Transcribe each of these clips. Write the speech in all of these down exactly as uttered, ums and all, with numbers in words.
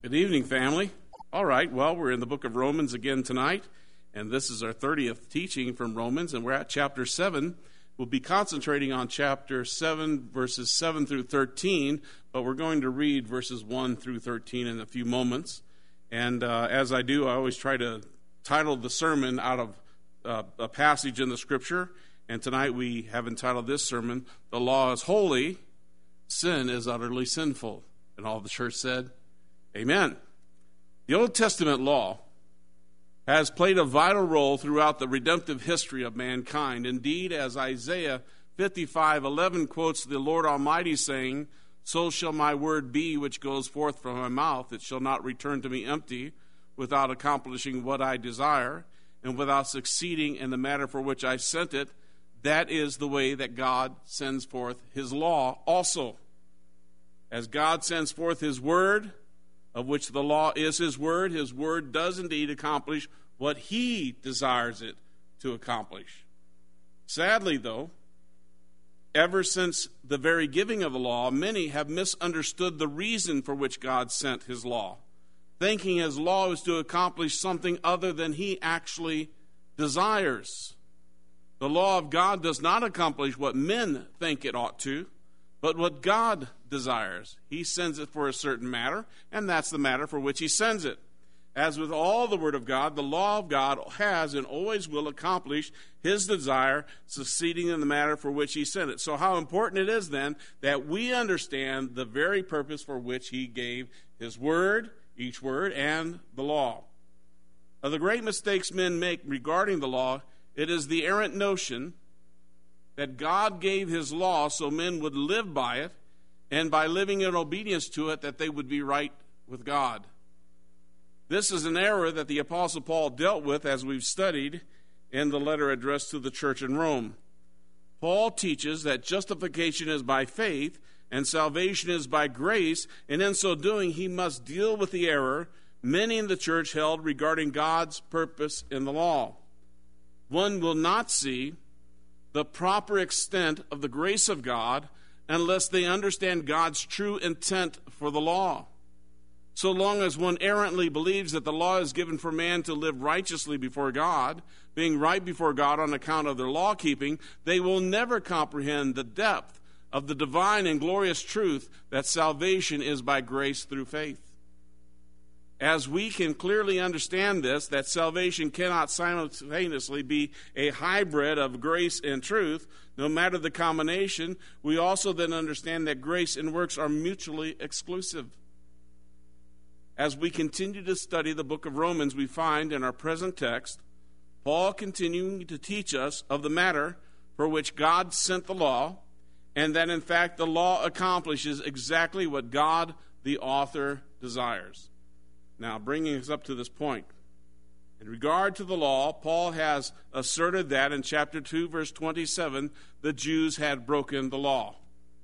Good evening, family. All right, well, we're in the book of Romans again tonight, and this is our thirtieth teaching from Romans, and we're at chapter seven. We'll be concentrating on chapter seven, verses seven through thirteen, but we're going to read verses one through thirteen in a few moments. And uh, as I do, I always try to title the sermon out of uh, a passage in the Scripture, and tonight we have entitled this sermon, "The Law is Holy, Sin is Utterly Sinful." And all the church said, Amen. The Old Testament law has played a vital role throughout the redemptive history of mankind. Indeed, as Isaiah fifty-five eleven quotes the Lord Almighty saying, "So shall my word be which goes forth from my mouth. It shall not return to me empty, without accomplishing what I desire, and without succeeding in the matter for which I sent it." That is the way that God sends forth his law also. As God sends forth his word, of which the law is his word, his word does indeed accomplish what he desires it to accomplish. Sadly, though, ever since the very giving of the law, many have misunderstood the reason for which God sent his law, thinking his law is to accomplish something other than he actually desires. The law of God does not accomplish what men think it ought to, but what God desires. He sends it for a certain matter, and that's the matter for which he sends it. As with all the Word of God, the law of God has and always will accomplish his desire, succeeding in the matter for which he sent it. So how important it is then that we understand the very purpose for which he gave his word, each word, and the law. Of the great mistakes men make regarding the law, it is the errant notion that God gave his law so men would live by it, and by living in obedience to it, that they would be right with God. This is an error that the Apostle Paul dealt with, as we've studied in the letter addressed to the church in Rome. Paul teaches that justification is by faith and salvation is by grace, and in so doing he must deal with the error many in the church held regarding God's purpose in the law. One will not see the proper extent of the grace of God unless they understand God's true intent for the law. So long as one errantly believes that the law is given for man to live righteously before God, being right before God on account of their law-keeping, they will never comprehend the depth of the divine and glorious truth that salvation is by grace through faith. As we can clearly understand this, that salvation cannot simultaneously be a hybrid of grace and truth, no matter the combination, we also then understand that grace and works are mutually exclusive. As we continue to study the book of Romans, we find in our present text, Paul continuing to teach us of the matter for which God sent the law, and that in fact the law accomplishes exactly what God, the author, desires. Now, bringing us up to this point, in regard to the law, Paul has asserted that in chapter two, verse twenty-seven, the Jews had broken the law.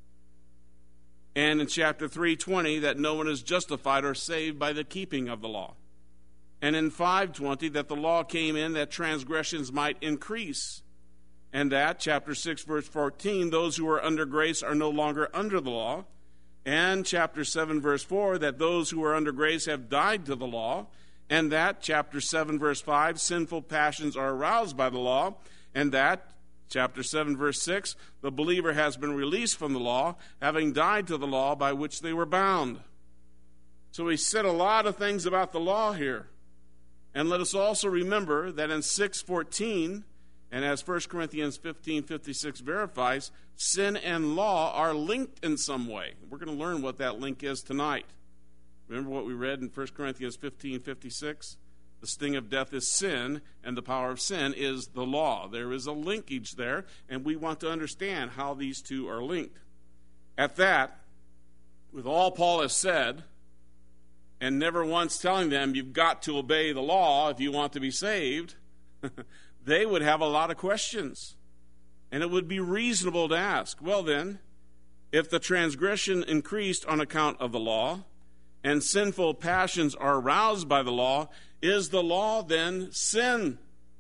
And in chapter three twenty, that no one is justified or saved by the keeping of the law. And in five twenty, that the law came in that transgressions might increase. And that, chapter six, verse fourteen, those who are under grace are no longer under the law. And chapter seven, verse four, that those who are under grace have died to the law. And that, chapter seven, verse five, sinful passions are aroused by the law. And that, chapter seven, verse six, the believer has been released from the law, having died to the law by which they were bound. So he said a lot of things about the law here. And let us also remember that in six fourteen, and as First Corinthians fifteen fifty-six verifies, sin and law are linked in some way. We're going to learn what that link is tonight. Remember what we read in First Corinthians fifteen fifty-six? The sting of death is sin, and the power of sin is the law. There is a linkage there, and we want to understand how these two are linked. At that, with all Paul has said, and never once telling them you've got to obey the law if you want to be saved, they would have a lot of questions. And it would be reasonable to ask, well then, if the transgression increased on account of the law, and sinful passions are aroused by the law, is the law then sin?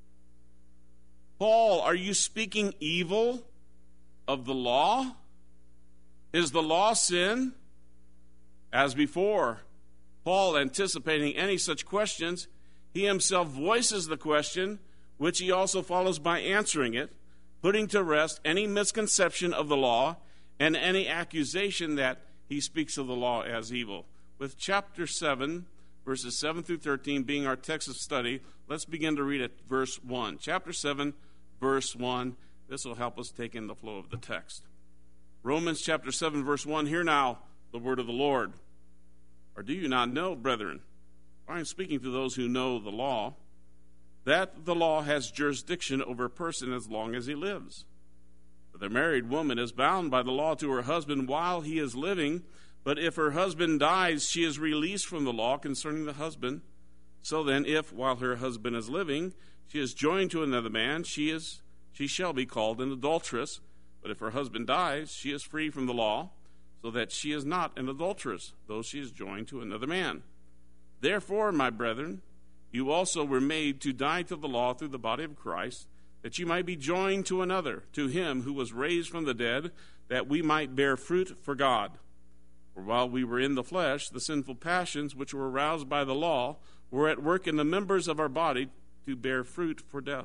Paul, are you speaking evil of the law? Is the law sin? As before, Paul, anticipating any such questions, he himself voices the question, which he also follows by answering it, putting to rest any misconception of the law and any accusation that he speaks of the law as evil. With chapter seven, verses seven through thirteen being our text of study, let's begin to read at verse one. Chapter seven, verse one. This will help us take in the flow of the text. Romans chapter seven, verse one. Hear now the word of the Lord. Or do you not know, brethren, I am speaking to those who know the law, that the law has jurisdiction over a person as long as he lives. For the married woman is bound by the law to her husband while he is living, but if her husband dies, she is released from the law concerning the husband. So then, if, while her husband is living, she is joined to another man, she is she shall be called an adulteress. But if her husband dies, she is free from the law, so that she is not an adulteress, though she is joined to another man. Therefore, my brethren, you also were made to die to the law through the body of Christ, that you might be joined to another, to him who was raised from the dead, that we might bear fruit for God. For while we were in the flesh, the sinful passions which were aroused by the law were at work in the members of our body to bear fruit for death.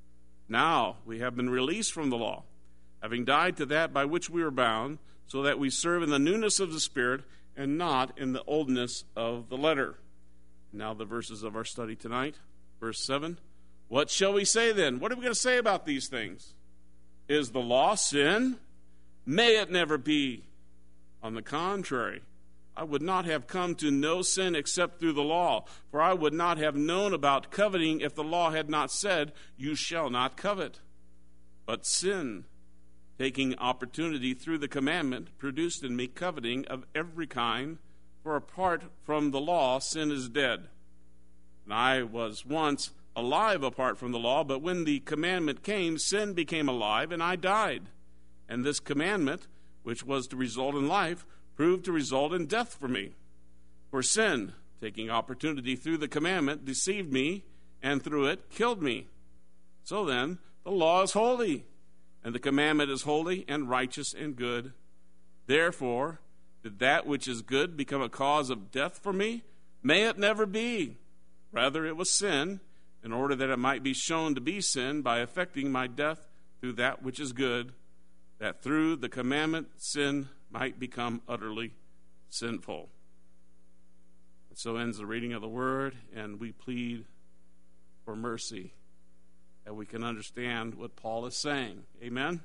Now we have been released from the law, having died to that by which we were bound, so that we serve in the newness of the Spirit and not in the oldness of the letter. Now the verses of our study tonight. Verse seven. What shall we say then? What are we going to say about these things? Is the law sin? May it never be. On the contrary, I would not have come to know sin except through the law, for I would not have known about coveting if the law had not said, you shall not covet. But sin, taking opportunity through the commandment, produced in me coveting of every kind, for apart from the law, sin is dead. And I was once alive apart from the law, but when the commandment came, sin became alive, and I died. And this commandment, which was to result in life, proved to result in death for me. For sin, taking opportunity through the commandment, deceived me, and through it killed me. So then, the law is holy, and the commandment is holy and righteous and good. Therefore, did that which is good become a cause of death for me? May it never be. Rather, it was sin, in order that it might be shown to be sin by effecting my death through that which is good, that through the commandment sin might become utterly sinful. And so ends the reading of the word, and we plead for mercy that we can understand what Paul is saying. Amen?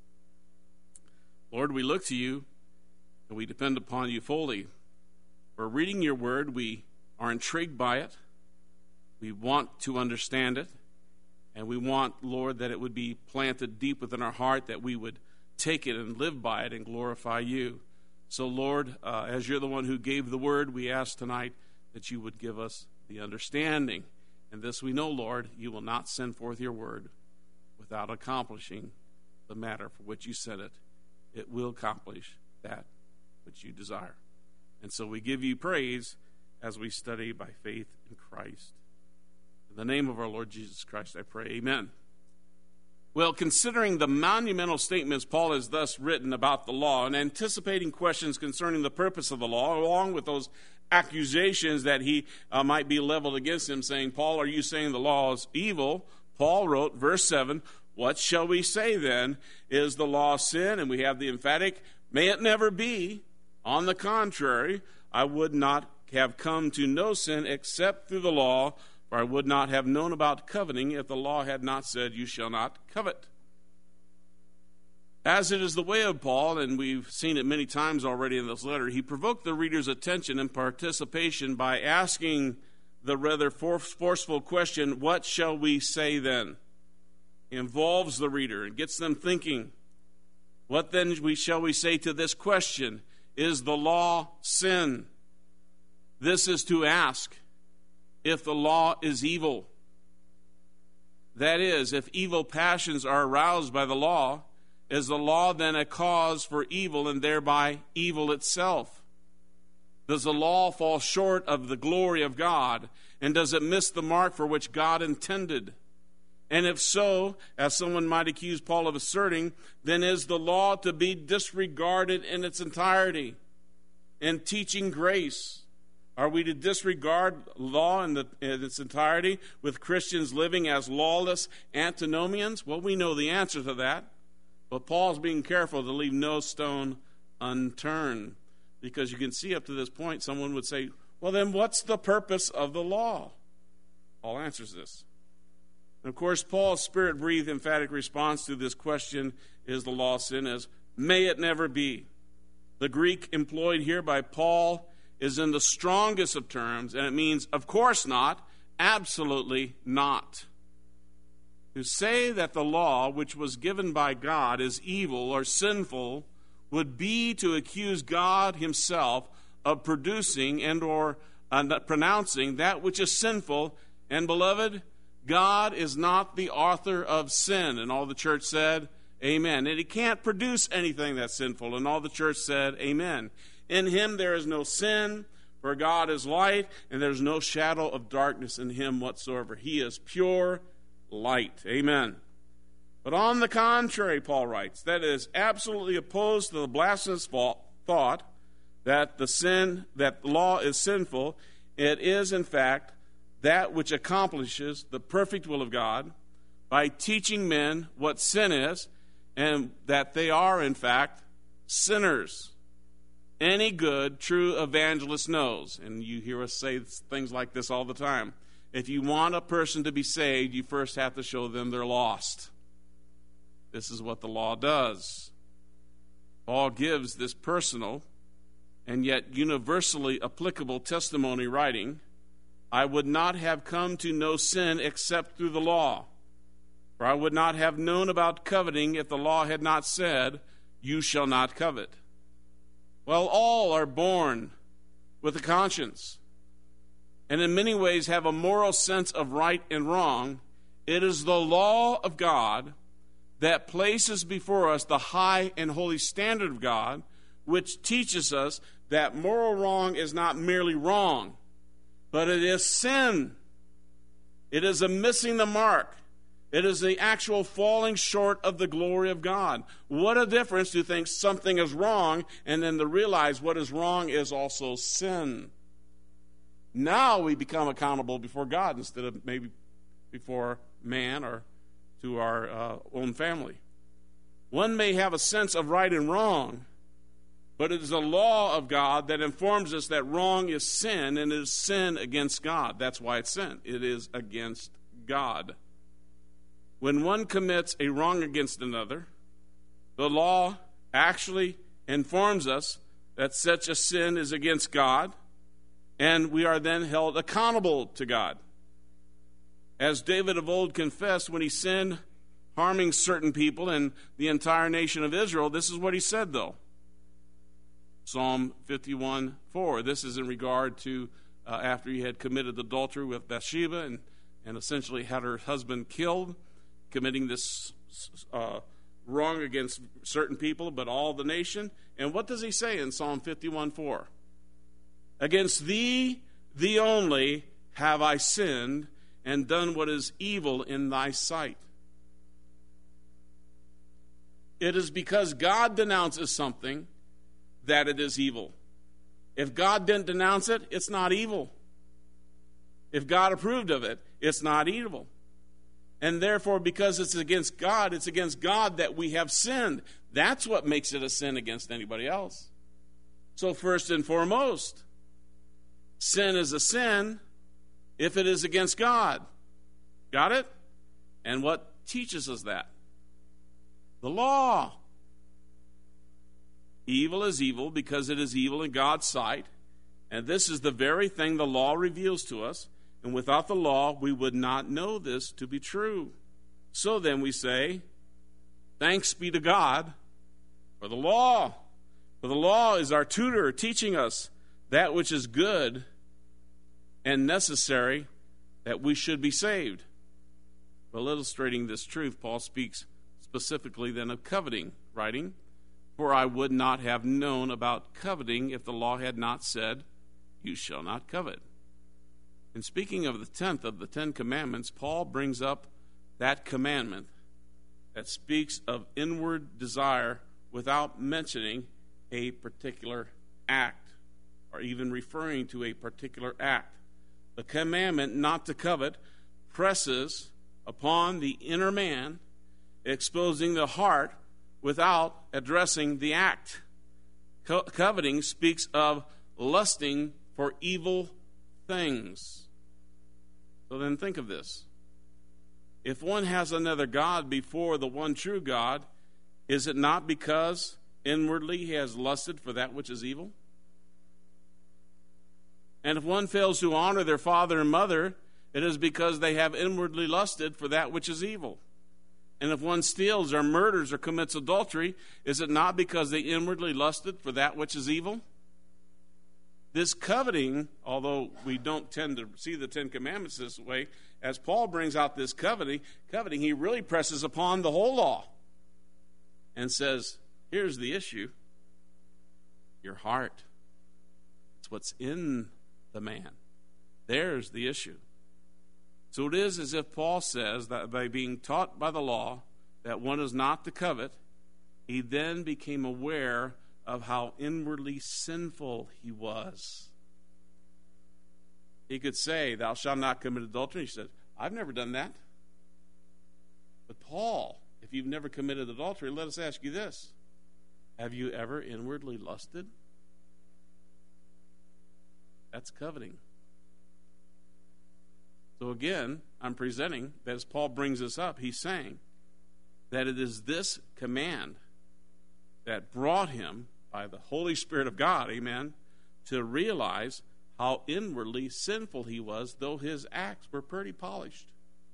Lord, we look to you, and we depend upon you fully. For reading your word, we are intrigued by it. We want to understand it. And we want, Lord, that it would be planted deep within our heart, that we would take it and live by it and glorify you. So, Lord, uh, as you're the one who gave the word, we ask tonight that you would give us the understanding. And this we know, Lord, you will not send forth your word without accomplishing the matter for which you sent it. It will accomplish that which you desire. And so we give you praise as we study by faith in Christ. In the name of our Lord Jesus Christ, I pray, amen. Well, considering the monumental statements Paul has thus written about the law and anticipating questions concerning the purpose of the law, along with those accusations that he uh, might be leveled against him, saying, Paul, are you saying the law is evil? Paul wrote, verse seven, what shall we say then? Is the law sin? And we have the emphatic, may it never be. On the contrary, I would not have come to know sin except through the law, for I would not have known about coveting if the law had not said, you shall not covet. As it is the way of Paul, and we've seen it many times already in this letter, he provoked the reader's attention and participation by asking the rather forceful question, what shall we say then? He involves the reader and gets them thinking. What then we shall we say to this question? Is the law sin? This is to ask if the law is evil. That is, if evil passions are aroused by the law, is the law then a cause for evil and thereby evil itself? Does the law fall short of the glory of God? And does it miss the mark for which God intended? And if so, as someone might accuse Paul of asserting, then is the law to be disregarded in its entirety? In teaching grace, Are we to disregard law in, the, in its entirety with Christians living as lawless antinomians? Well, we know the answer to that. But Paul's being careful to leave no stone unturned. Because you can see up to this point, someone would say, well, then what's the purpose of the law? Paul answers this. And of course, Paul's spirit-breathed emphatic response to this question, is the law sin, is, may it never be. The Greek employed here by Paul is in the strongest of terms, and it means, of course not, absolutely not. To say that the law, which was given by God, is evil or sinful would be to accuse God himself of producing and or uh, pronouncing that which is sinful. And beloved, God is not the author of sin. And all the church said, amen. And he can't produce anything that's sinful. And all the church said, amen. In him there is no sin, for God is light, and there's no shadow of darkness in him whatsoever. He is pure light. Amen. But on the contrary, Paul writes, that is absolutely opposed to the blasphemous thought that the sin, that law is sinful. It is, in fact, that which accomplishes the perfect will of God by teaching men what sin is and that they are, in fact, sinners. Any good, true evangelist knows, and you hear us say things like this all the time, if you want a person to be saved, you first have to show them they're lost. This is what the law does. Paul gives this personal and yet universally applicable testimony writing, I would not have come to know sin except through the law. For I would not have known about coveting if the law had not said, you shall not covet. Well, all are born with a conscience, and in many ways have a moral sense of right and wrong. It is the law of God that places before us the high and holy standard of God, which teaches us that moral wrong is not merely wrong, but it is sin. It is a missing the mark. It is the actual falling short of the glory of God. What a difference to think something is wrong and then to realize what is wrong is also sin. Now we become accountable before God instead of maybe before man or to our uh, own family. One may have a sense of right and wrong, but it is a law of God that informs us that wrong is sin, and it is sin against God. That's why it's sin. It is against God. When one commits a wrong against another, the law actually informs us that such a sin is against God, and we are then held accountable to God. As David of old confessed when he sinned, harming certain people and the entire nation of Israel, this is what he said, though. Psalm fifty-one four. This is in regard to uh, after he had committed adultery with Bathsheba and, and essentially had her husband killed, committing this uh, wrong against certain people, but all the nation. And what does he say in Psalm fifty-one four? Against thee, thee only, have I sinned, and done what is evil in thy sight. It is because God denounces something that it is evil. If God didn't denounce it, it's not evil. If God approved of it, it's not evil. And therefore, because it's against God, it's against God that we have sinned. That's what makes it a sin against anybody else. So first and foremost, sin is a sin if it is against God. Got it? And what teaches us that? The law. Evil is evil because it is evil in God's sight. And this is the very thing the law reveals to us. And without the law, we would not know this to be true. So then we say, thanks be to God for the law. For the law is our tutor, teaching us that which is good and necessary that we should be saved. Well, illustrating this truth, Paul speaks specifically then of coveting, writing, for I would not have known about coveting if the law had not said, you shall not covet. And speaking of the tenth of the Ten Commandments, Paul brings up that commandment that speaks of inward desire without mentioning a particular act. or even referring to a particular act. The commandment not to covet presses upon the inner man, exposing the heart without addressing the act. Co- coveting speaks of lusting for evil things. So then think of this. If one has another god before the one true God, is it not because inwardly he has lusted for that which is evil? And if one fails to honor their father and mother, it is because they have inwardly lusted for that which is evil. And if one steals or murders or commits adultery, is it not because they inwardly lusted for that which is evil? This coveting, although we don't tend to see the Ten Commandments this way, as Paul brings out this coveting, coveting, he really presses upon the whole law and says, here's the issue. Your heart. It's what's in the man. There's the issue. So it is as if Paul says that by being taught by the law that one is not to covet, he then became aware of how inwardly sinful he was. He could say, thou shalt not commit adultery. He said, I've never done that. But Paul, if you've never committed adultery, let us ask you this. Have you ever inwardly lusted? That's coveting. So again, I'm presenting that as Paul brings this up, he's saying that it is this command that brought him, by the Holy Spirit of God, amen, to realize how inwardly sinful he was, though his acts were pretty polished.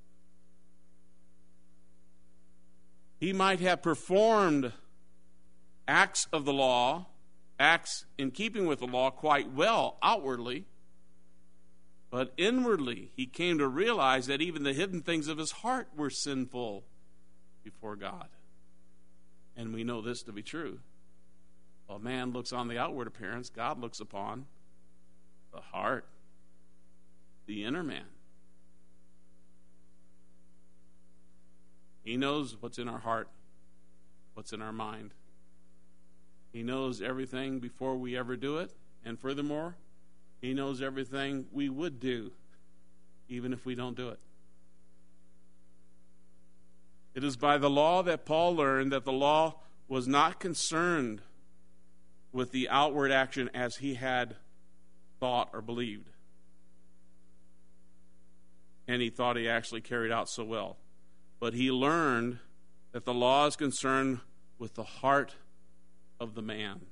He might have performed acts of the law, acts in keeping with the law quite well outwardly, but inwardly he came to realize that even the hidden things of his heart were sinful before God. And we know this to be true. While man looks on the outward appearance, God looks upon the heart, the inner man. He knows what's in our heart, what's in our mind. He knows everything before we ever do it. And furthermore, he knows everything we would do, even if we don't do it. It is by the law that Paul learned that the law was not concerned with the outward action as he had thought or believed. And he thought he actually carried out so well. But he learned that the law is concerned with the heart of the man.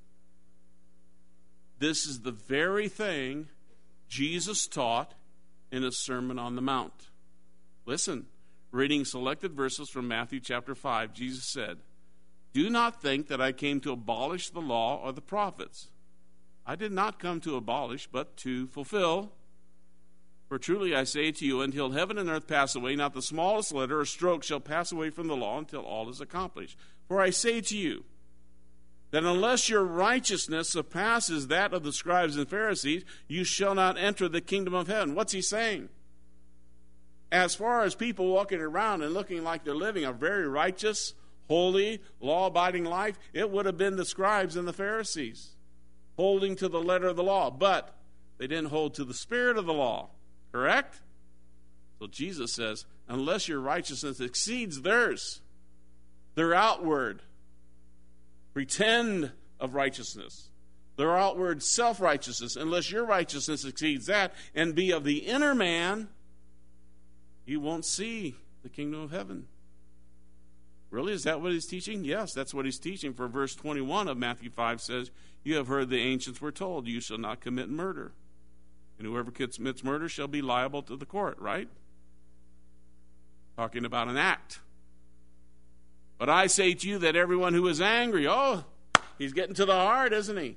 This is the very thing Jesus taught in his Sermon on the Mount. Listen, reading selected verses from Matthew chapter five, Jesus said, do not think that I came to abolish the law or the prophets. I did not come to abolish, but to fulfill. For truly I say to you, until heaven and earth pass away, not the smallest letter or stroke shall pass away from the law until all is accomplished. For I say to you, that unless your righteousness surpasses that of the scribes and Pharisees, you shall not enter the kingdom of heaven. What's he saying? As far as people walking around and looking like they're living a very righteous, holy, law-abiding life, it would have been the scribes and the Pharisees holding to the letter of the law. But they didn't hold to the spirit of the law. Correct? So Jesus says, unless your righteousness exceeds theirs, their outward pretend of righteousness, their outward self-righteousness, unless your righteousness exceeds that and be of the inner man, you won't see the kingdom of heaven. Really? Is that what he's teaching? Yes, that's what he's teaching. For verse twenty-one of Matthew five says, you have heard the ancients were told, you shall not commit murder. And whoever commits murder shall be liable to the court, right? Talking about an act. But I say to you that everyone who is angry, oh, he's getting to the heart, isn't he?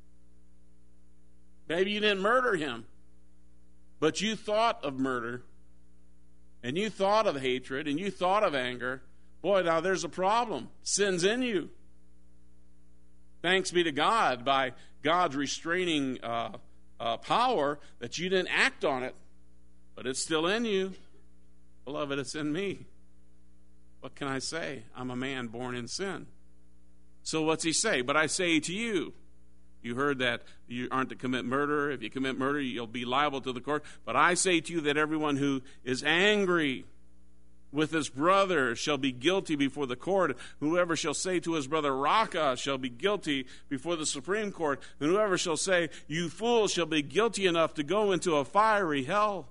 Maybe you didn't murder him, but you thought of murder, and you thought of hatred, and you thought of anger. Boy, now there's a problem. Sin's in you. Thanks be to God, by God's restraining uh, uh, power, that you didn't act on it, but it's still in you. Beloved, it's in me. What can I say? I'm a man born in sin. So what's he say? But I say to you, You heard that you aren't to commit murder. If you commit murder, you'll be liable to the court. But I say to you that everyone who is angry with his brother shall be guilty before the court. Whoever shall say to his brother, Raca, shall be guilty before the Supreme Court. And whoever shall say, you fool, shall be guilty enough to go into a fiery hell.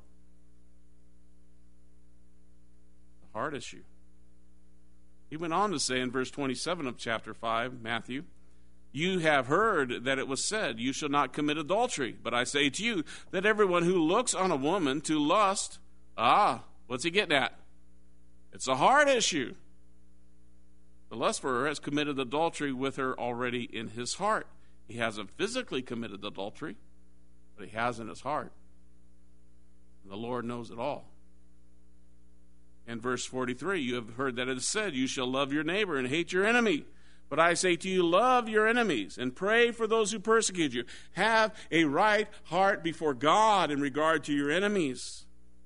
The heart issue. He went on to say in verse twenty-seven of chapter five, Matthew, you have heard that it was said, you shall not commit adultery. But I say to you that everyone who looks on a woman to lust, ah, what's he getting at? It's a heart issue. The lust for her has committed adultery with her already in his heart. He hasn't physically committed adultery, but he has in his heart. And the Lord knows it all. In verse forty-three, you have heard that it is said, you shall love your neighbor and hate your enemy. But I say to you, love your enemies and pray for those who persecute you. Have a right heart before God in regard to your enemies.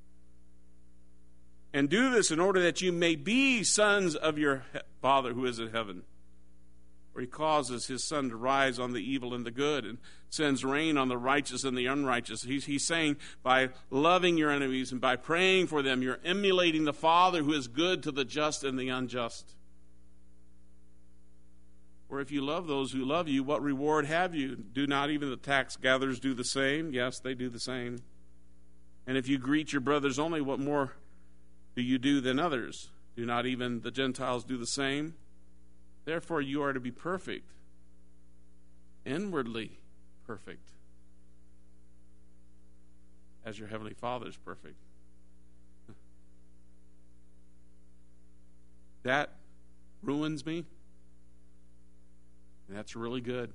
And do this in order that you may be sons of your Father who is in heaven. For he causes his sun to rise on the evil and the good and sends rain on the righteous and the unrighteous. He's, he's saying by loving your enemies and by praying for them, you're emulating the Father who is good to the just and the unjust. Or if you love those who love you, what reward have you? Do not even the tax gatherers do the same? Yes, they do the same. And if you greet your brothers only, what more do you do than others? Do not even the Gentiles do the same? Therefore you are to be perfect, inwardly perfect, as your heavenly Father is perfect. That ruins me. And that's really good.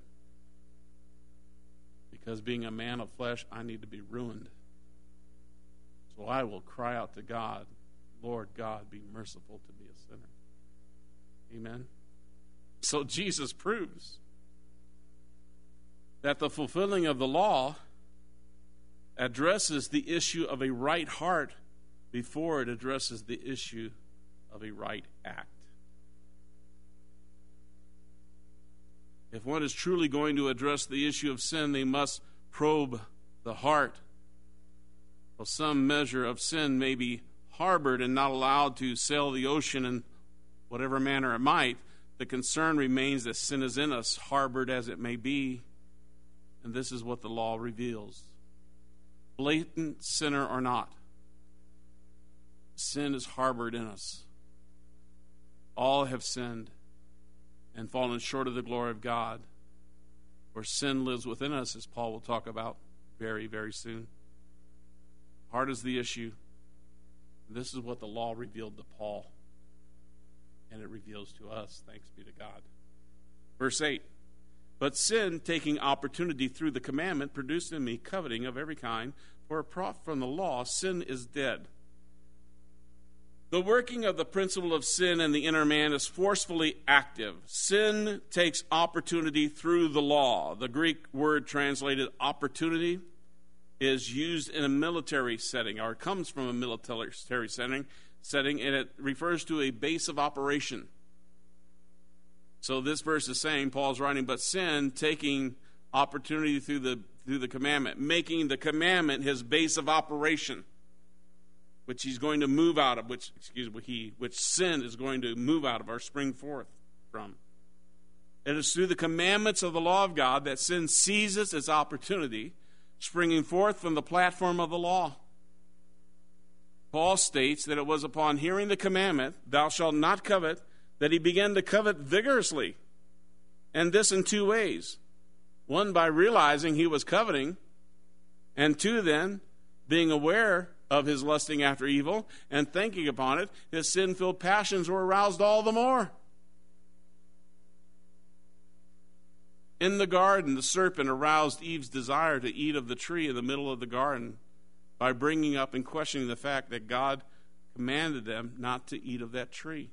Because being a man of flesh, I need to be ruined. So I will cry out to God, Lord God, be merciful to me, a sinner. Amen. So Jesus proves that the fulfilling of the law addresses the issue of a right heart before it addresses the issue of a right act. If one is truly going to address the issue of sin, they must probe the heart. Well, some measure of sin may be harbored and not allowed to sail the ocean in whatever manner it might. The concern remains that sin is in us, harbored as it may be. And this is what the law reveals. Blatant sinner or not, sin is harbored in us. All have sinned and fallen short of the glory of God. Where sin lives within us, as Paul will talk about very, very soon. Heart is the issue. This is what the law revealed to Paul. And it reveals to us, thanks be to God. Verse eight. But sin, taking opportunity through the commandment, produced in me coveting of every kind. For apart from the law, sin is dead. The working of the principle of sin in the inner man is forcefully active. Sin takes opportunity through the law. The Greek word translated opportunity is used in a military setting, or it comes from a military setting, setting, and it refers to a base of operation. So this verse is saying, Paul's writing, but sin taking opportunity through the through the commandment, making the commandment his base of operation, which he's going to move out of, which excuse me, he, which sin is going to move out of or spring forth from. It is through the commandments of the law of God that sin seizes its opportunity, springing forth from the platform of the law. Paul states that it was upon hearing the commandment, thou shalt not covet, that he began to covet vigorously. And this in two ways. One, by realizing he was coveting, and two, then, being aware of his lusting after evil and thinking upon it, his sin-filled passions were aroused all the more. In the garden, the serpent aroused Eve's desire to eat of the tree in the middle of the garden by bringing up and questioning the fact that God commanded them not to eat of that tree.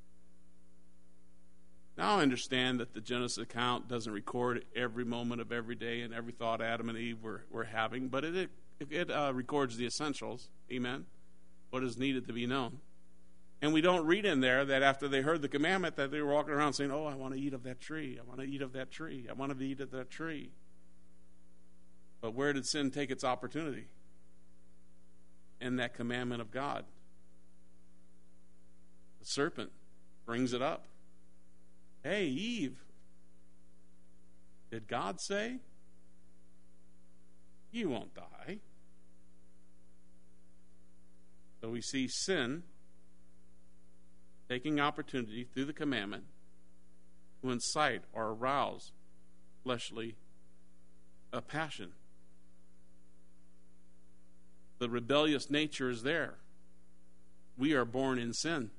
Now I understand that the Genesis account doesn't record every moment of every day and every thought Adam and Eve were, were having, but it, it It uh, records the essentials, amen, what is needed to be known. And we don't read in there that after they heard the commandment that they were walking around saying, oh, I want to eat of that tree, I want to eat of that tree, I want to eat of that tree. But where did sin take its opportunity? In that commandment of God. The serpent brings it up. Hey, Eve, did God say you won't die? So we see sin taking opportunity through the commandment to incite or arouse fleshly uh, passion. The rebellious nature is there. We are born in sin.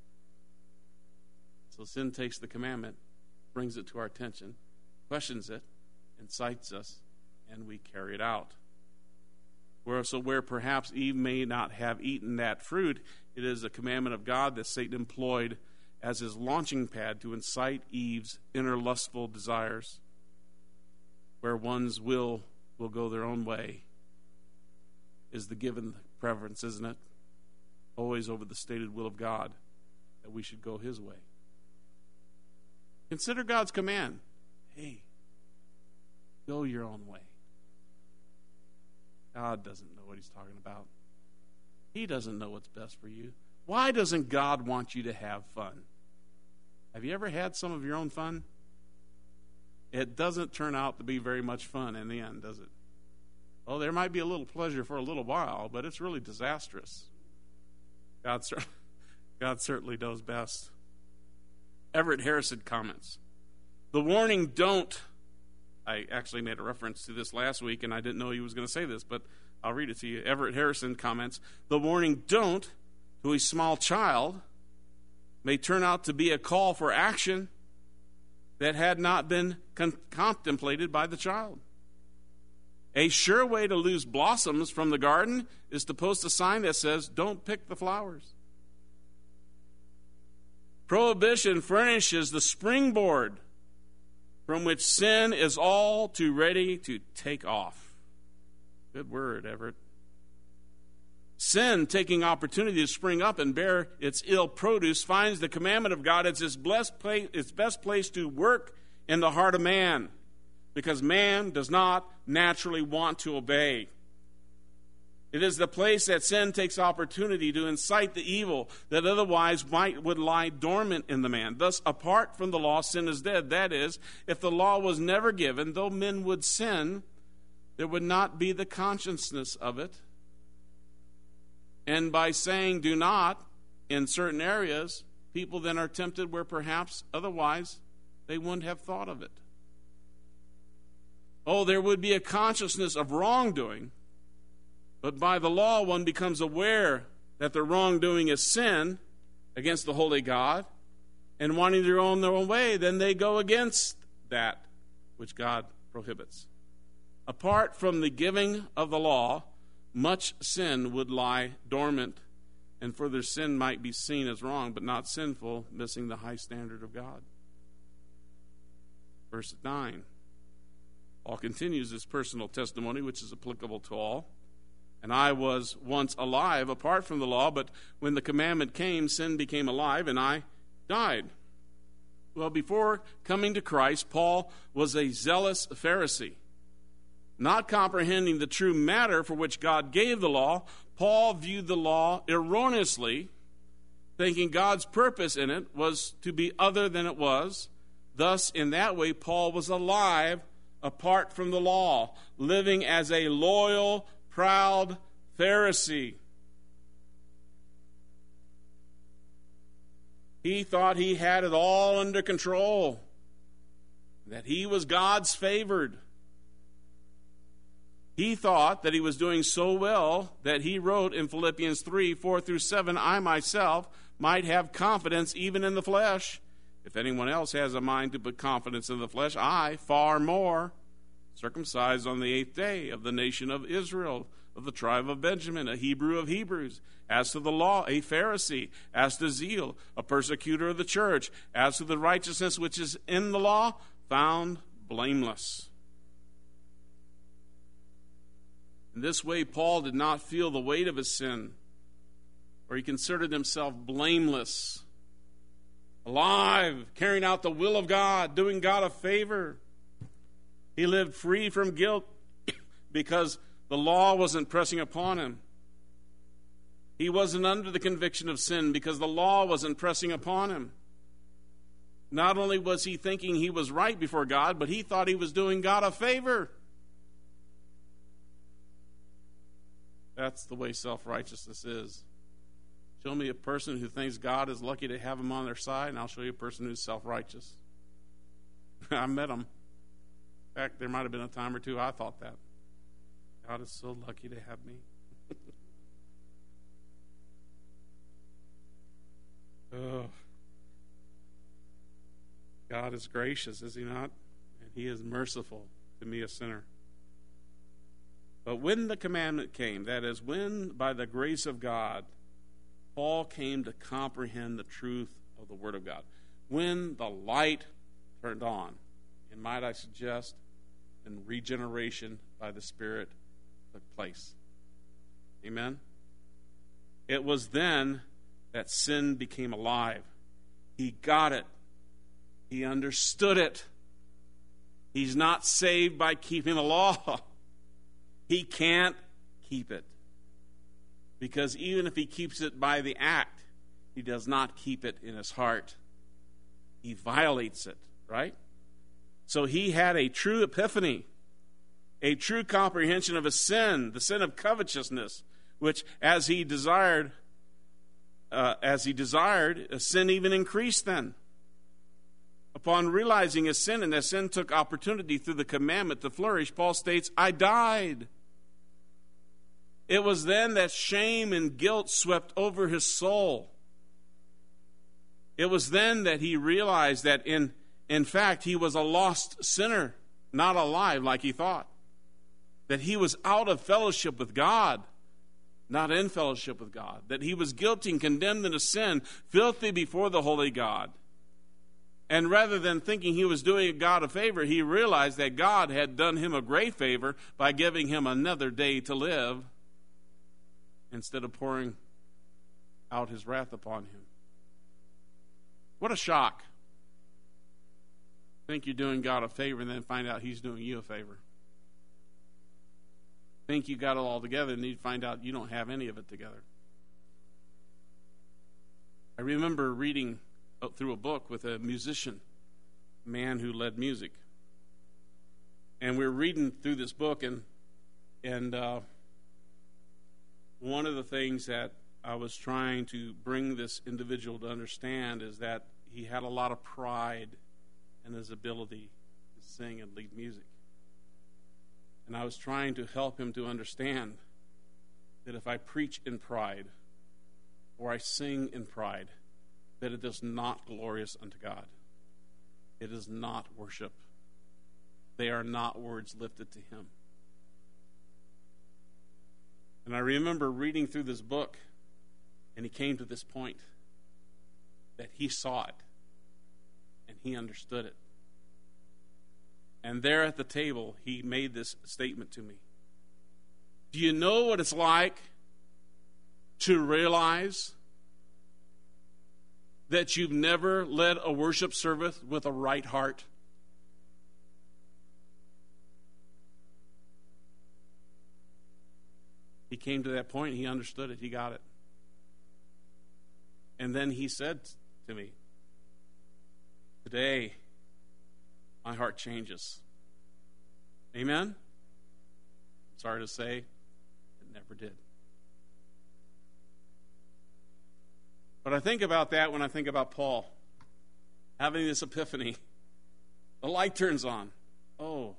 So sin takes the commandment, brings it to our attention, questions it, incites us, and we carry it out. Where, so where perhaps Eve may not have eaten that fruit, it is a commandment of God that Satan employed as his launching pad to incite Eve's inner lustful desires, where one's will will go their own way is the given preference, isn't it? Always over the stated will of God, that we should go his way. Consider God's command. Hey, go your own way. God doesn't know what he's talking about. He doesn't know what's best for you. Why doesn't God want you to have fun? Have you ever had some of your own fun? It doesn't turn out to be very much fun in the end, does it? Oh, there might be a little pleasure for a little while, but it's really disastrous. God, God certainly knows best. Everett Harrison comments, the warning don't, I actually made a reference to this last week, and I didn't know he was going to say this, but I'll read it to you. Everett Harrison comments, the warning don't to a small child may turn out to be a call for action that had not been con- contemplated by the child. A sure way to lose blossoms from the garden is to post a sign that says, don't pick the flowers. Prohibition furnishes the springboard from which sin is all too ready to take off. Good word, Everett. Sin, taking opportunity to spring up and bear its ill produce, finds the commandment of God as its best place, its best place to work in the heart of man, because man does not naturally want to obey. It is the place that sin takes opportunity to incite the evil that otherwise might would lie dormant in the man. Thus, apart from the law, sin is dead. That is, if the law was never given, though men would sin, there would not be the consciousness of it. And by saying do not in certain areas, people then are tempted where perhaps otherwise they wouldn't have thought of it. Oh, there would be a consciousness of wrongdoing, but by the law one becomes aware that the wrongdoing is sin against the holy God, and wanting their own their own way, then they go against that which God prohibits. Apart from the giving of the law, much sin would lie dormant, and further sin might be seen as wrong, but not sinful, missing the high standard of God. Verse nine. Paul continues his personal testimony, which is applicable to all. And I was once alive apart from the law, but when the commandment came, sin became alive, and I died. Well, before coming to Christ, Paul was a zealous Pharisee. Not comprehending the true matter for which God gave the law, Paul viewed the law erroneously, thinking God's purpose in it was to be other than it was. Thus, in that way, Paul was alive apart from the law, living as a loyal, proud Pharisee. He thought he had it all under control, that he was God's favored. He thought that he was doing so well that he wrote in Philippians three, four through seven, I myself might have confidence even in the flesh. If anyone else has a mind to put confidence in the flesh, I far more, circumcised on the eighth day, of the nation of Israel, of the tribe of Benjamin, a Hebrew of Hebrews. As to the law, a Pharisee. As to zeal, a persecutor of the church. As to the righteousness which is in the law, found blameless. In this way, Paul did not feel the weight of his sin, or he considered himself blameless, alive, carrying out the will of God, doing God a favor. He lived free from guilt because the law wasn't pressing upon him. He wasn't under the conviction of sin because the law wasn't pressing upon him. Not only was he thinking he was right before God, but he thought he was doing God a favor. That's the way self-righteousness is. Show me a person who thinks God is lucky to have him on their side, and I'll show you a person who's self-righteous. I met him. In fact, there might have been a time or two I thought that. God is so lucky to have me. Oh. God is gracious, is he not? And he is merciful to me, a sinner. But when the commandment came, that is, when by the grace of God, Paul came to comprehend the truth of the Word of God, when the light turned on, and might I suggest, and regeneration by the Spirit took place. Amen? It was then that sin became alive. He got it. He understood it. He's not saved by keeping the law. He can't keep it. Because even if he keeps it by the act, he does not keep it in his heart. He violates it, right? So he had a true epiphany, a true comprehension of his sin, the sin of covetousness, which as he desired, uh, as he desired, a sin even increased then. Upon realizing his sin, and that sin took opportunity through the commandment to flourish, Paul states, I died. It was then that shame and guilt swept over his soul. It was then that he realized that in, in fact he was a lost sinner, not alive like he thought. That he was out of fellowship with God, not in fellowship with God. That he was guilty and condemned in a sin, filthy before the holy God. And rather than thinking he was doing God a favor, he realized that God had done him a great favor by giving him another day to live instead of pouring out his wrath upon him. What a shock. Think you're doing God a favor and then find out he's doing you a favor. Think you got it all together and you find out you don't have any of it together. I remember reading through a book with a musician, a man who led music. And we were reading through this book, and and uh, one of the things that I was trying to bring this individual to understand is that he had a lot of pride in his ability to sing and lead music. And I was trying to help him to understand that if I preach in pride or I sing in pride, that it is not glorious unto God. It is not worship. They are not words lifted to him. And I remember reading through this book, and he came to this point that he saw it, and he understood it. And there at the table, he made this statement to me. Do you know what it's like to realize that you've never led a worship service with a right heart? He came to that point, he understood it, he got it. And then he said to me, today, my heart changes. Amen? Sorry to say, it never did. But I think about that when I think about Paul having this epiphany. The light turns on. Oh.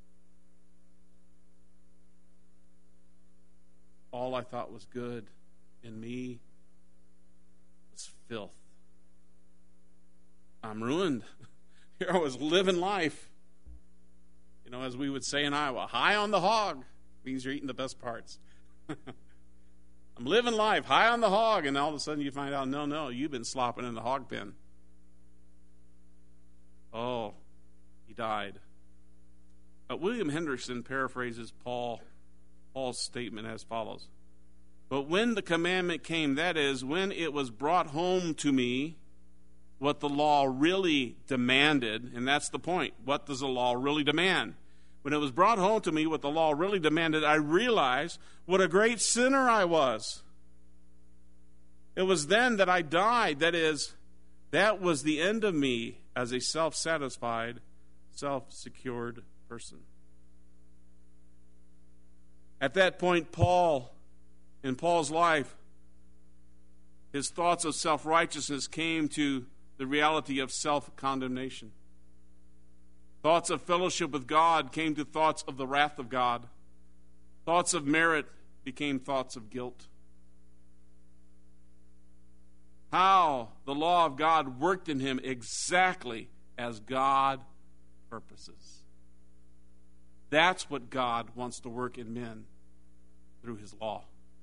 All I thought was good in me was filth. I'm ruined. Here I was living life. You know, as we would say in Iowa, high on the hog means you're eating the best parts. I'm living life high on the hog, and all of a sudden you find out, no, no, you've been slopping in the hog pen. Oh, he died. But William Hendrickson paraphrases Paul, Paul's statement as follows. But when the commandment came, that is, when it was brought home to me, what the law really demanded, and that's the point. What does the law really demand? when it was brought home to me what the law really demanded, I realized what a great sinner I was. It was then that I died. That is, that was the end of me as a self-satisfied, self-secured person. At that point, Paul, in Paul's life, his thoughts of self-righteousness came to the reality of self-condemnation. Thoughts of fellowship with God came to thoughts of the wrath of God. Thoughts of merit became thoughts of guilt. How the law of God worked in him exactly as God purposes. That's what God wants to work in men through his law.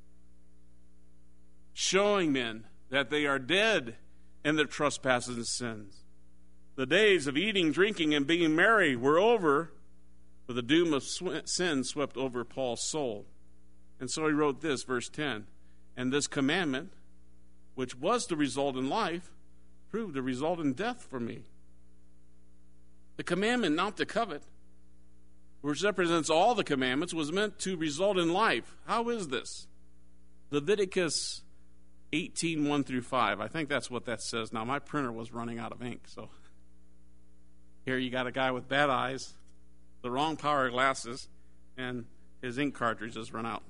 Showing men that they are dead in their trespasses and sins. The days of eating, drinking, and being merry were over, for the doom of sin swept over Paul's soul. And so he wrote this, verse ten, and this commandment, which was to result in life, proved to result in death for me. The commandment not to covet, which represents all the commandments, was meant to result in life. How is this? Leviticus eighteen, one through five. I think that's what that says. Now, my printer was running out of ink, so here you got a guy with bad eyes, the wrong power glasses, and his ink cartridge has run out.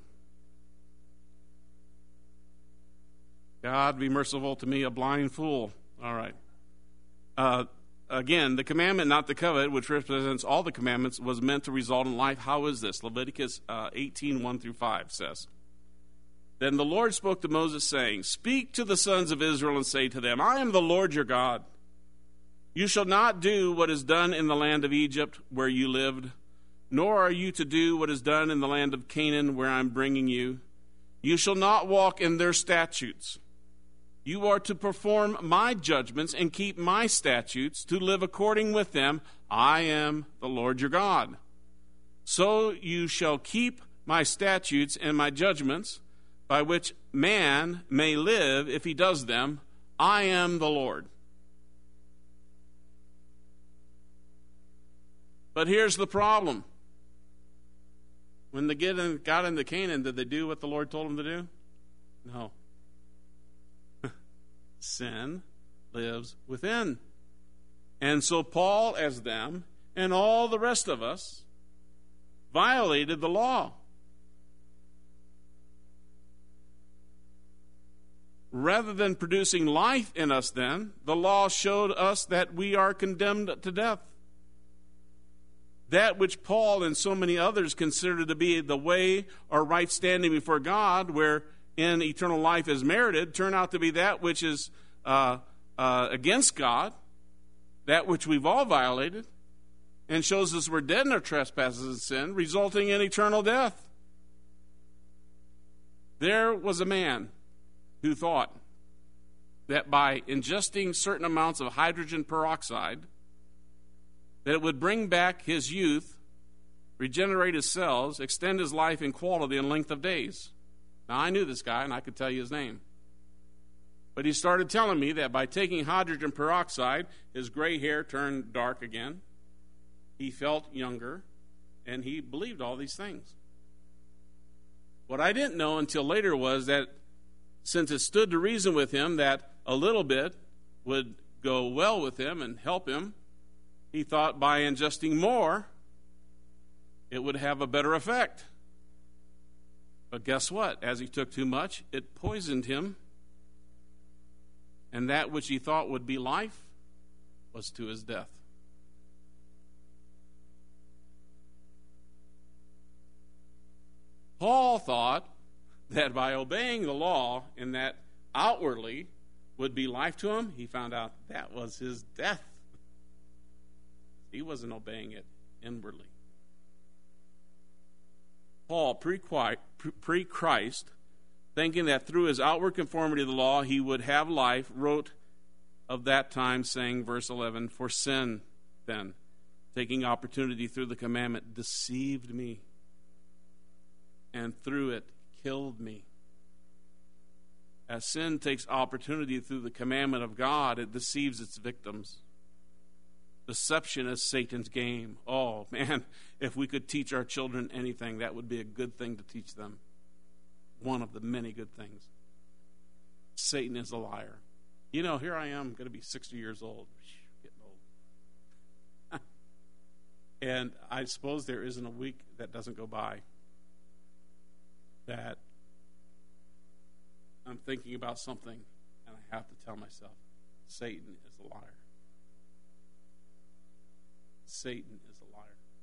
God be merciful to me, a blind fool. All right. Uh, again, the commandment not to covet, which represents all the commandments, was meant to result in life. How is this? Leviticus uh, eighteen, one through five says, then the Lord spoke to Moses, saying, speak to the sons of Israel and say to them, I am the Lord your God. You shall not do what is done in the land of Egypt where you lived, nor are you to do what is done in the land of Canaan where I am bringing you. You shall not walk in their statutes. You are to perform my judgments and keep my statutes, to live according with them. I am the Lord your God. So you shall keep my statutes and my judgments, by which man may live if he does them. I am the Lord. But here's the problem. When they get in, got into Canaan, did they do what the Lord told them to do? No. Sin lives within. And so Paul, as them, and all the rest of us, violated the law. Rather than producing life in us then, the law showed us that we are condemned to death. That which Paul and so many others considered to be the way or right standing before God, wherein eternal life is merited, turned out to be that which is uh, uh, against God, that which we've all violated, and shows us we're dead in our trespasses and sin, resulting in eternal death. There was a man who thought that by ingesting certain amounts of hydrogen peroxide, that it would bring back his youth, regenerate his cells, extend his life in quality and length of days. Now, I knew this guy, and I could tell you his name. But he started telling me that by taking hydrogen peroxide, his gray hair turned dark again, he felt younger, and he believed all these things. What I didn't know until later was that since it stood to reason with him that a little bit would go well with him and help him, he thought by ingesting more, it would have a better effect. But guess what? As he took too much, it poisoned him. And that which he thought would be life was to his death. Paul thought that by obeying the law in that outwardly would be life to him. He found out that was his death. He wasn't obeying it inwardly. Paul, pre-Christ, thinking that through his outward conformity to the law he would have life, wrote of that time, saying, verse eleven, for sin, then, taking opportunity through the commandment, deceived me, and through it killed me. As sin takes opportunity through the commandment of God, it deceives its victims. Deception is Satan's game. Oh, man, if we could teach our children anything, that would be a good thing to teach them. One of the many good things. Satan is a liar. You know, here I am, going to be sixty years old. Getting old. And I suppose there isn't a week that doesn't go by that I'm thinking about something and I have to tell myself, Satan is a liar. Satan is a liar.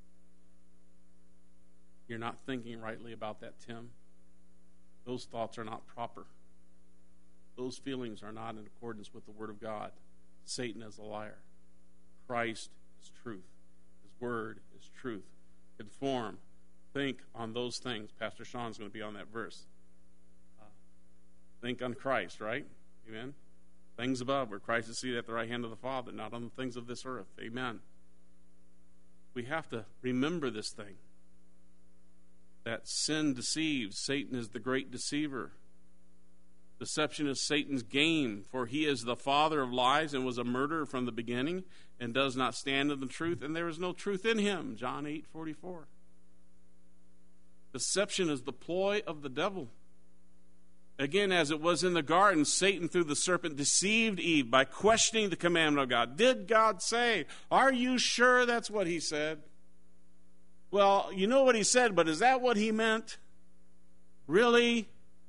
You're not thinking rightly about that, Tim. Those thoughts are not proper. Those feelings are not in accordance with the Word of God. Satan is a liar. Christ is truth. His Word is truth. Conform. Think on those things. Pastor Sean's going to be on that verse. Uh, think on Christ, right? Amen? Things above, where Christ is seated at the right hand of the Father, not on the things of this earth. Amen. We have to remember this thing. That sin deceives. Satan is the great deceiver. Deception is Satan's game, for he is the father of lies and was a murderer from the beginning and does not stand in the truth, and there is no truth in him. John eight forty-four. Deception is the ploy of the devil. Again, as it was in the garden, Satan through the serpent deceived Eve by questioning the commandment of God. Did God say? Are you sure that's what he said? Well, you know what he said, but is that what he meant? Really?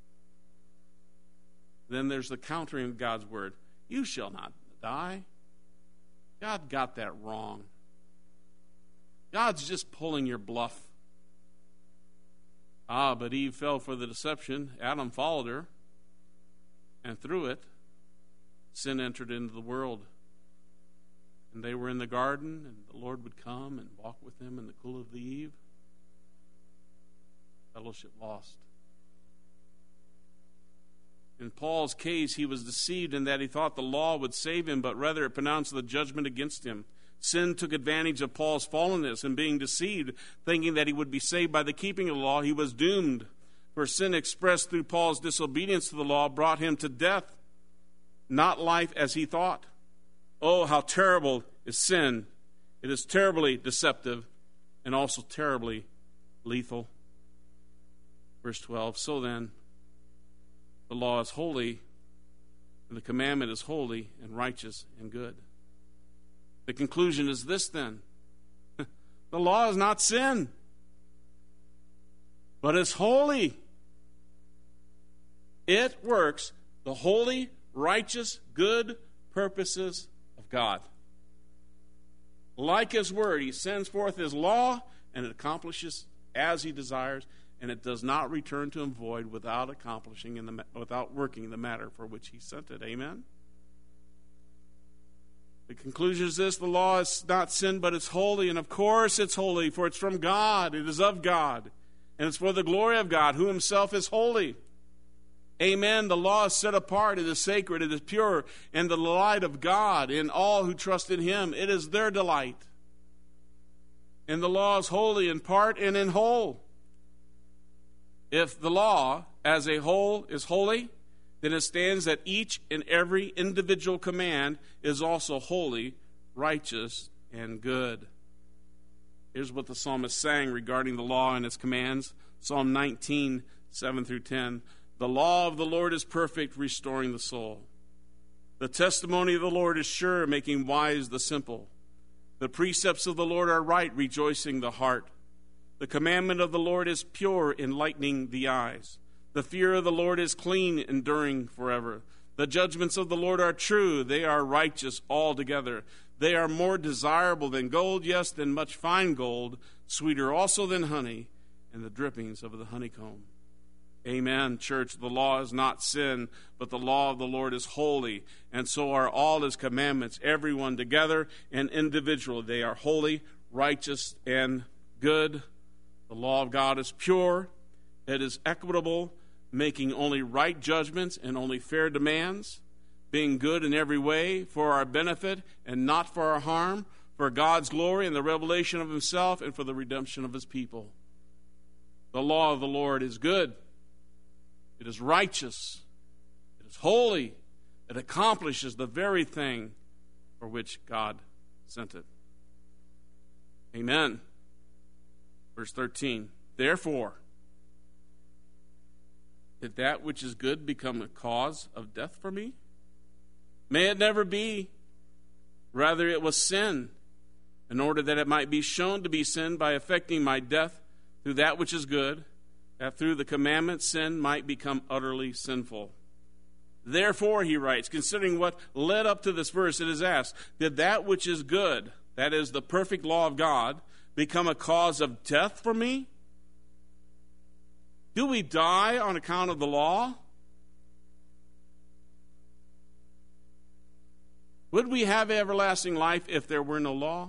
Then there's the countering of God's word. You shall not die. God got that wrong. God's just pulling your bluff. Ah, but Eve fell for the deception. Adam followed her. And through it, sin entered into the world. And they were in the garden, and the Lord would come and walk with them in the cool of the eve. Fellowship lost. In Paul's case, he was deceived in that he thought the law would save him, but rather it pronounced the judgment against him. Sin took advantage of Paul's fallenness, and being deceived, thinking that he would be saved by the keeping of the law, he was doomed. For sin expressed through Paul's disobedience to the law brought him to death, not life as he thought. Oh, how terrible is sin. It is terribly deceptive and also terribly lethal. Verse twelve, so then, the law is holy, and the commandment is holy and righteous and good. The conclusion is this then. The law is not sin, but it's holy. It works the holy, righteous, good purposes of God. Like his word, he sends forth his law, and it accomplishes as he desires, and it does not return to him void without accomplishing in the without working in the matter for which he sent it. Amen. The conclusion is this: the law is not sin, but it's holy, and of course it's holy, for it's from God, it is of God, and it's for the glory of God, who himself is holy. Amen. The law is set apart, it is sacred, it is pure, and the delight of God in all who trust in him. It is their delight. And the law is holy in part and in whole. If the law as a whole is holy, then it stands that each and every individual command is also holy, righteous, and good. Here's what the psalmist sang regarding the law and its commands. Psalm nineteen, seven through ten. The law of the Lord is perfect, restoring the soul. The testimony of the Lord is sure, making wise the simple. The precepts of the Lord are right, rejoicing the heart. The commandment of the Lord is pure, enlightening the eyes. The fear of the Lord is clean, enduring forever. The judgments of the Lord are true, they are righteous altogether. They are more desirable than gold, yes, than much fine gold, sweeter also than honey, and the drippings of the honeycomb. Amen, church. The law is not sin, but the law of the Lord is holy, and so are all his commandments, everyone together and individually. They are holy, righteous, and good. The law of God is pure. It is equitable, making only right judgments and only fair demands, being good in every way for our benefit and not for our harm, for God's glory and the revelation of himself and for the redemption of his people. The law of the Lord is good. It is righteous. It is holy. It accomplishes the very thing for which God sent it. Amen. Verse thirteen. Therefore, did that which is good become a cause of death for me? May it never be. Rather, it was sin, in order that it might be shown to be sin by effecting my death through that which is good, that through the commandment sin might become utterly sinful. Therefore, he writes, considering what led up to this verse, it is asked, did that which is good, that is the perfect law of God, become a cause of death for me? Do we die on account of the law? Would we have everlasting life if there were no law?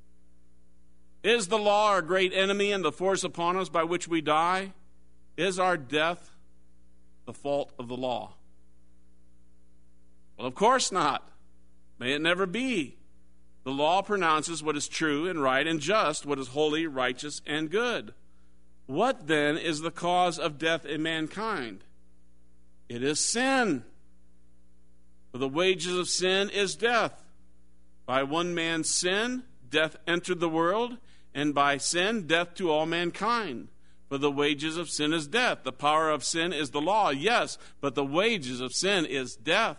Is the law our great enemy and the force upon us by which we die? Is our death the fault of the law? Well, of course not. May it never be. The law pronounces what is true and right and just, what is holy, righteous, and good. What then is the cause of death in mankind? It is sin. For the wages of sin is death. By one man's sin, death entered the world, and by sin, death to all mankind. For the wages of sin is death. The power of sin is the law, yes, but the wages of sin is death.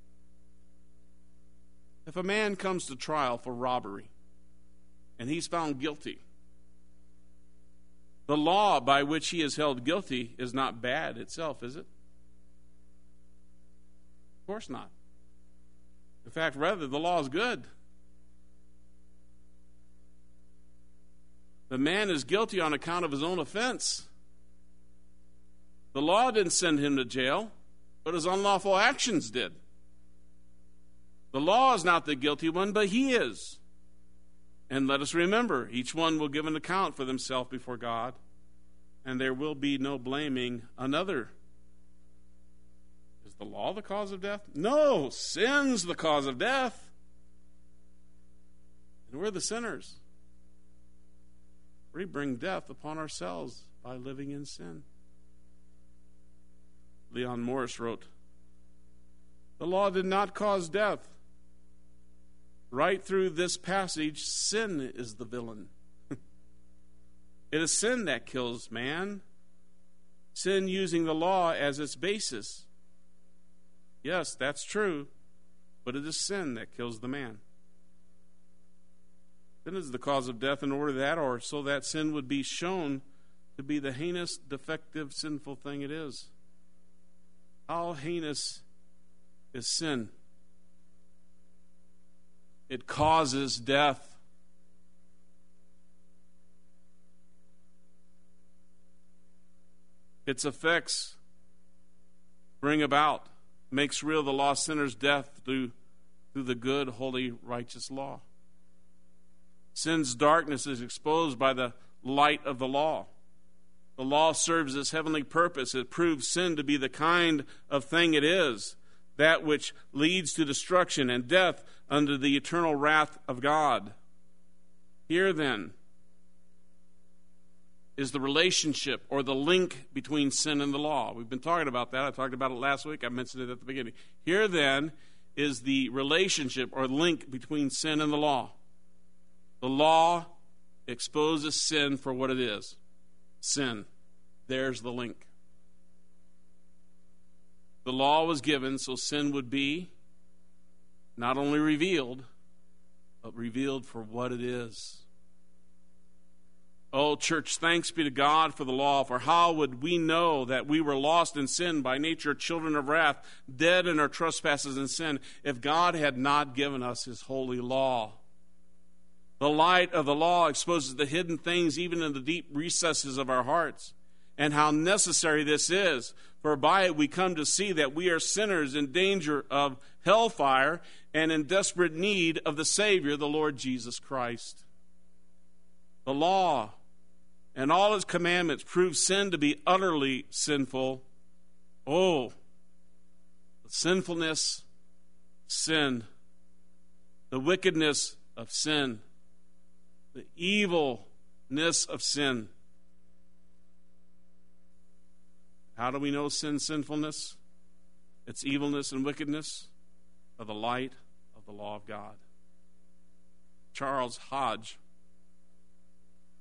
If a man comes to trial for robbery, and he's found guilty, the law by which he is held guilty is not bad itself, is it? Of course not. In fact, rather, the law is good. The man is guilty on account of his own offense. The law didn't send him to jail, but his unlawful actions did. The law is not the guilty one, but he is. And let us remember, each one will give an account for themselves before God, and there will be no blaming another. Is the law the cause of death? No, sin's the cause of death. And we're the sinners. We bring death upon ourselves by living in sin. Leon Morris wrote, the law did not cause death. Right through this passage, sin is the villain. It is sin that kills man. Sin using the law as its basis. Yes, that's true, but it is sin that kills the man. Sin is the cause of death in order that, or so that sin would be shown to be the heinous, defective, sinful thing it is. How heinous is sin? It causes death. Its effects bring about, makes real the lost sinner's death through, through the good, holy, righteous law. Sin's darkness is exposed by the light of the law. The law serves its heavenly purpose. It proves sin to be the kind of thing it is, that which leads to destruction and death under the eternal wrath of God. Here, then, is the relationship or the link between sin and the law. We've been talking about that. I talked about it last week. I mentioned it at the beginning. Here, then, is the relationship or link between sin and the law. The law exposes sin for what it is. Sin. There's the link. The law was given so sin would be not only revealed, but revealed for what it is. Oh, church, thanks be to God for the law, for how would we know that we were lost in sin, by nature children of wrath, dead in our trespasses and sin, if God had not given us his holy law? The light of the law exposes the hidden things even in the deep recesses of our hearts, and how necessary this is, for by it we come to see that we are sinners in danger of hellfire and in desperate need of the Savior, the Lord Jesus Christ. The law and all its commandments prove sin to be utterly sinful. Oh, the sinfulness, sin, the wickedness of sin, the evilness of sin. How do we know sin's sinfulness, its evilness and wickedness? By the light of the law of God. Charles Hodge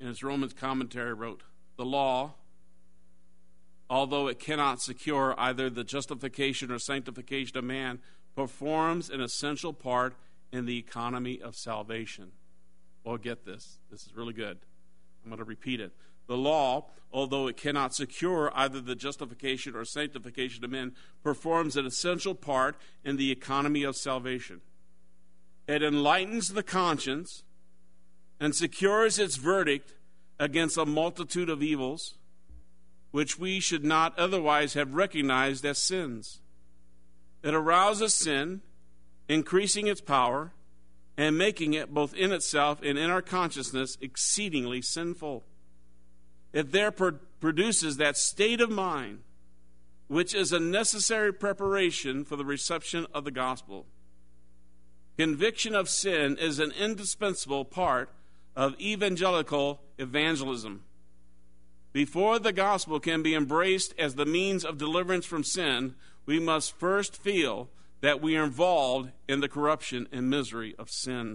in his Romans commentary, wrote, "The law, although it cannot secure either the justification or sanctification of man, performs an essential part in the economy of salvation." Well, get this. This is really good. I'm going to repeat it. The law, although it cannot secure either the justification or sanctification of men, performs an essential part in the economy of salvation. It enlightens the conscience and secures its verdict against a multitude of evils which we should not otherwise have recognized as sins. It arouses sin, increasing its power, and making it, both in itself and in our consciousness, exceedingly sinful. It there produces that state of mind which is a necessary preparation for the reception of the gospel. Conviction of sin is an indispensable part of evangelical evangelism. Before the gospel can be embraced as the means of deliverance from sin, we must first feel that we are involved in the corruption and misery of sin.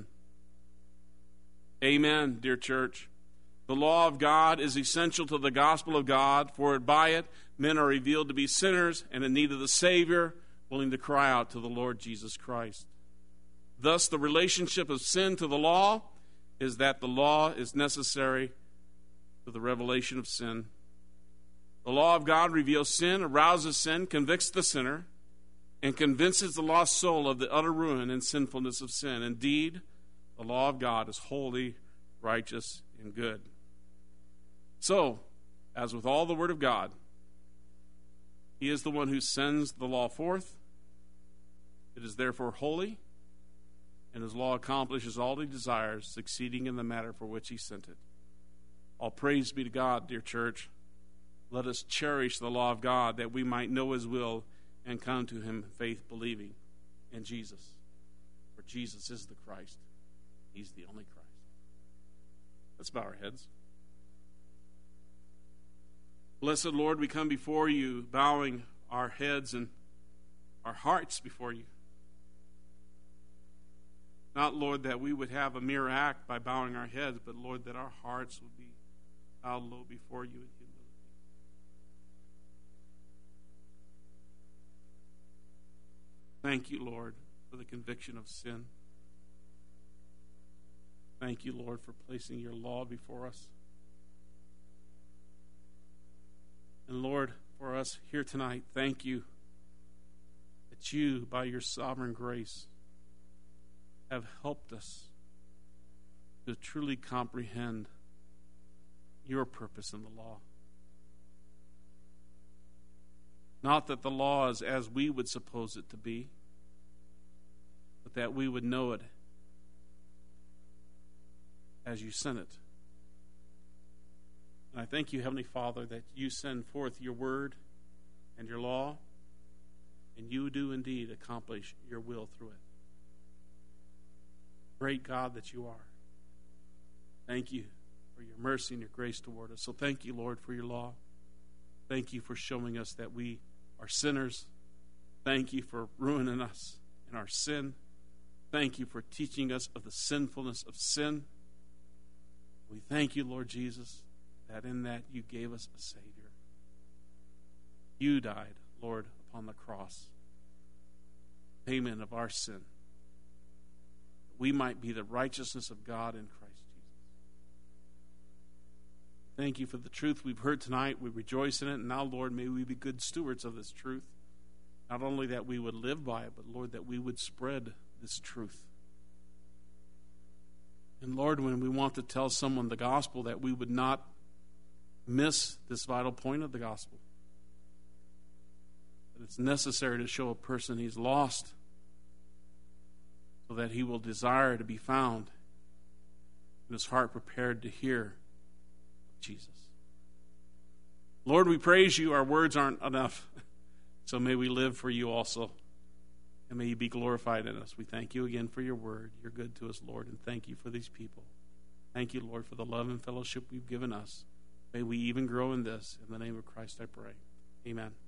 Amen, dear church. The law of God is essential to the gospel of God, for by it men are revealed to be sinners and in need of the Savior, willing to cry out to the Lord Jesus Christ. Thus, the relationship of sin to the law is that the law is necessary to the revelation of sin. The law of God reveals sin, arouses sin, convicts the sinner, and convinces the lost soul of the utter ruin and sinfulness of sin. Indeed, the law of God is holy, righteous, and good. So, as with all the Word of God, He is the one who sends the law forth. It is therefore holy, and His law accomplishes all He desires, succeeding in the matter for which He sent it. All praise be to God, dear church. Let us cherish the law of God, that we might know His will and come to Him faith believing in Jesus. For Jesus is the Christ. He's the only Christ. Let's bow our heads. Blessed Lord, we come before you, bowing our heads and our hearts before you. Not, Lord, that we would have a mere act by bowing our heads, but, Lord, that our hearts would be bowed low before you in humility. Thank you, Lord, for the conviction of sin. Thank you, Lord, for placing your law before us. And Lord, for us here tonight, thank you that you, by your sovereign grace, have helped us to truly comprehend your purpose in the law. Not that the law is as we would suppose it to be, but that we would know it as you sent it. And I thank you, Heavenly Father, that you send forth your word and your law, and you do indeed accomplish your will through it. Great God that you are. Thank you for your mercy and your grace toward us. So thank you, Lord, for your law. Thank you for showing us that we are sinners. Thank you for ruining us in our sin. Thank you for teaching us of the sinfulness of sin. We thank you, Lord Jesus, that in that you gave us a Savior. You died, Lord, upon the cross, payment of our sin, that we might be the righteousness of God in Christ Jesus. Thank you for the truth we've heard tonight. We rejoice in it. And now, Lord, may we be good stewards of this truth. Not only that we would live by it, but, Lord, that we would spread this truth. And, Lord, when we want to tell someone the gospel, that we would not miss this vital point of the gospel. That it's necessary to show a person he's lost so that he will desire to be found and his heart prepared to hear of Jesus. Lord, we praise you. Our words aren't enough. So may we live for you also. And may you be glorified in us. We thank you again for your word. You're good to us, Lord, and thank you for these people. Thank you, Lord, for the love and fellowship you've given us. May we even grow in this. In the name of Christ I pray. Amen.